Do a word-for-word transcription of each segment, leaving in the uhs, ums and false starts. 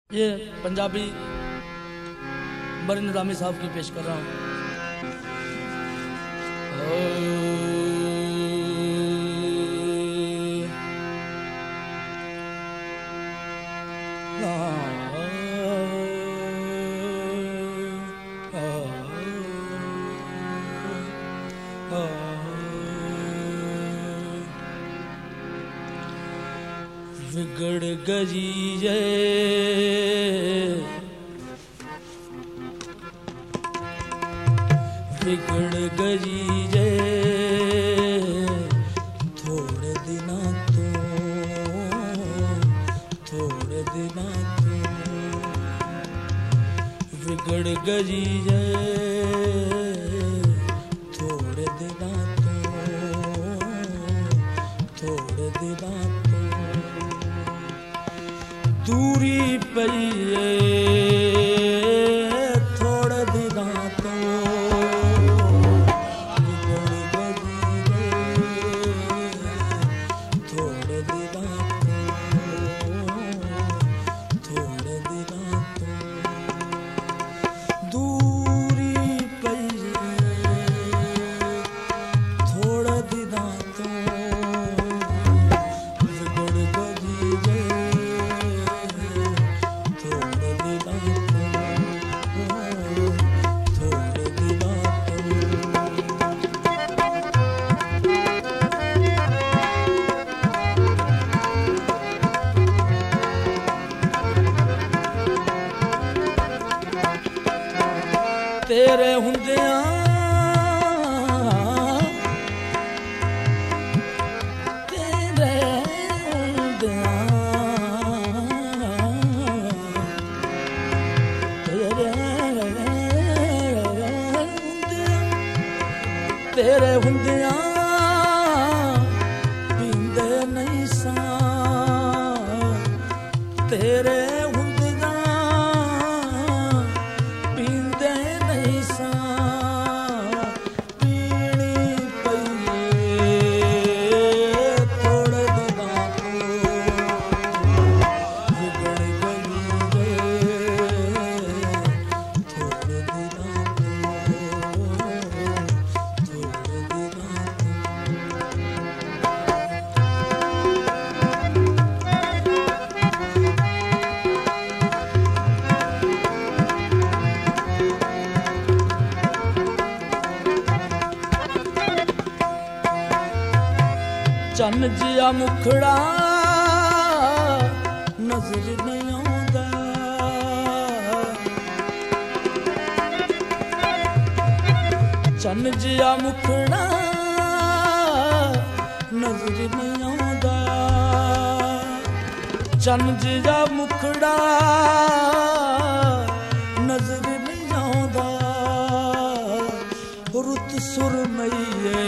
ये पंजाबी बड़े निज़ामी साहब की पेश कर रहा हूँ। बिगड़ गई ये बिगड़ गई ये थोड़े दिना तो थोड़े दिना तो बिगड़ गई ये थोड़े दिना तो थोड़े दिना तो दूरी पई थोड़े दिना तो थोड़े दिना तो थोड़े दिना तो दूरी पई थोड़े दिना तो तेरे हुंदियां तेरे हुंदियां तेरे हुंदियां तेरे हुंदियां पींदे नहीं सां तेरे चन्न जिया मुखड़ा नजर नहीं आउंदा चन्न जिया मुखड़ा नजर नहीं आउंदा चन्न जिया मुखड़ा नजर नहीं आउंदा रुत सुरमईए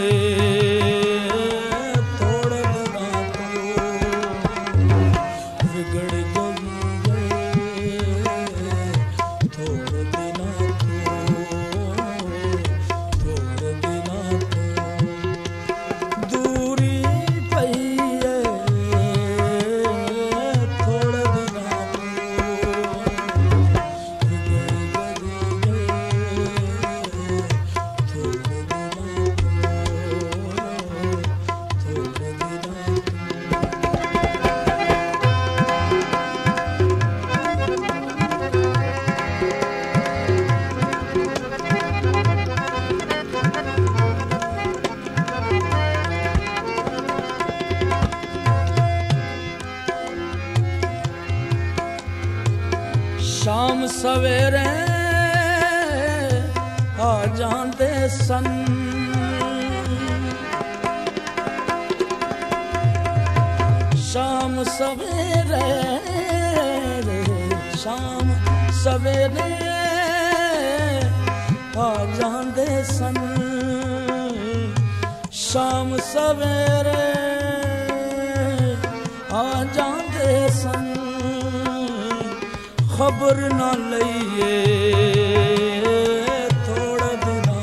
शाम सवेरे आ जाते सन शाम सवेरे शाम सवेरे आ जाते सन शाम सवेरे आ जाते सन खबर ना लइए थोड़े दिना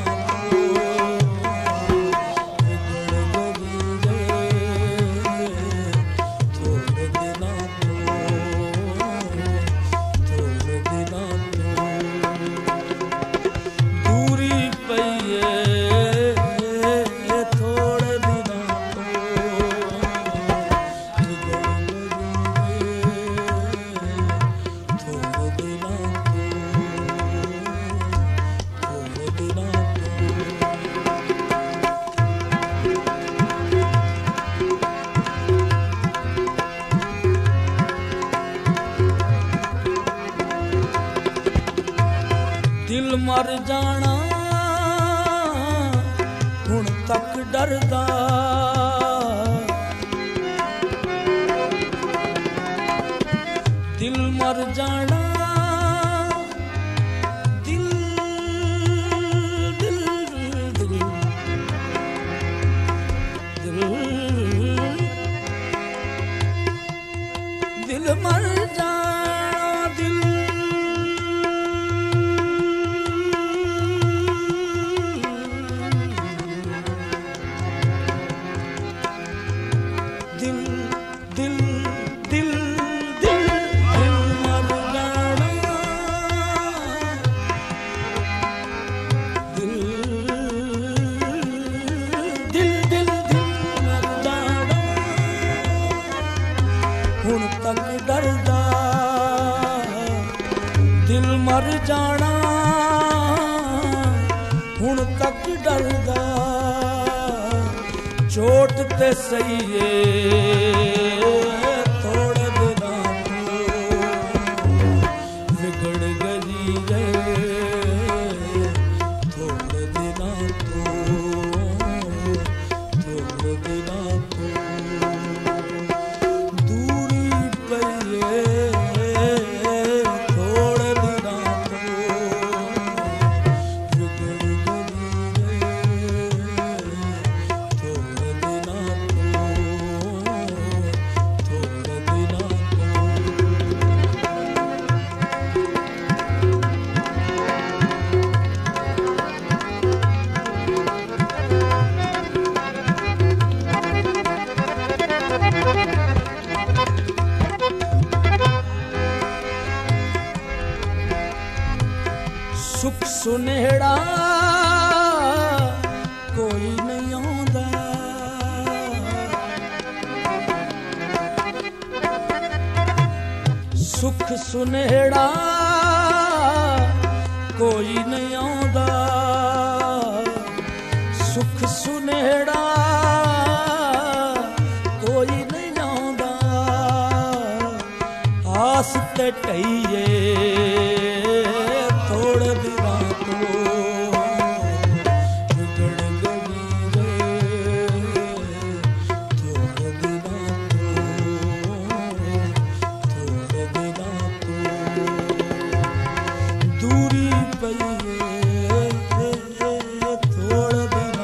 तो थोड़े दिना तो दिल मर जाना हुण तक डरदा, दिल मर जाना दिल दिल दिल दिल दिल मर जाना दिल दिल दिल दिल दिल मर जाना दिल दिल दिल दिल मर जाना हुण तक डरदा, दिल मर जाना हुण तक डरदा, चोट ते सही थोड़े दिना तो बिगड़ गई है, थोड़े दिना तो थोड़े दिना तो दूरी पई है, थोड़े दिना तो बिगड़ गई है, थोड़े दिना थोड़े दिना सुख सुनेड़ा कोई नहीं आंदा, सुख सुनेड़ा कोई नहीं आंदा, सुख सुनेड़ा कोई नहीं आंदा, आस ते ढईए थोड़े दिना तो बिगड़ गई है, थोड़े दिना तो थोड़े दिना तो दूरी पई है, थोड़े दिना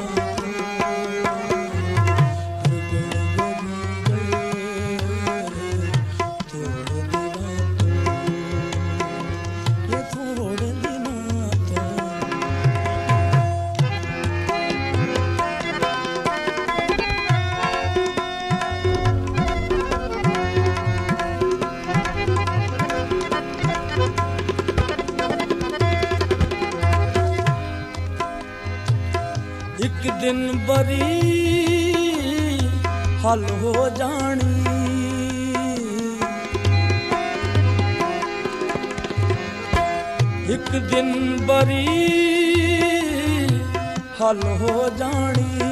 तो बिगड़ गई है, थोड़े दिना तो ये थोड़े दिना तो एक दिन बरी हल हो जानी, एक दिन बरी हल हो जानी,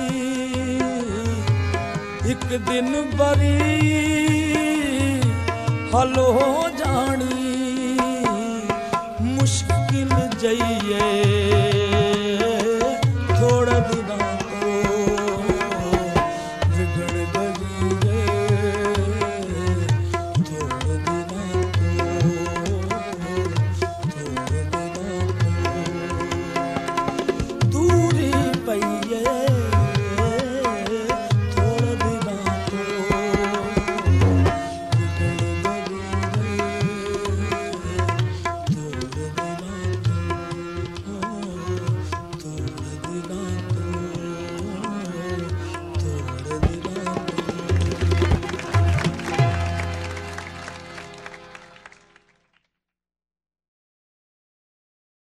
एक दिन बरी हल हो जानी,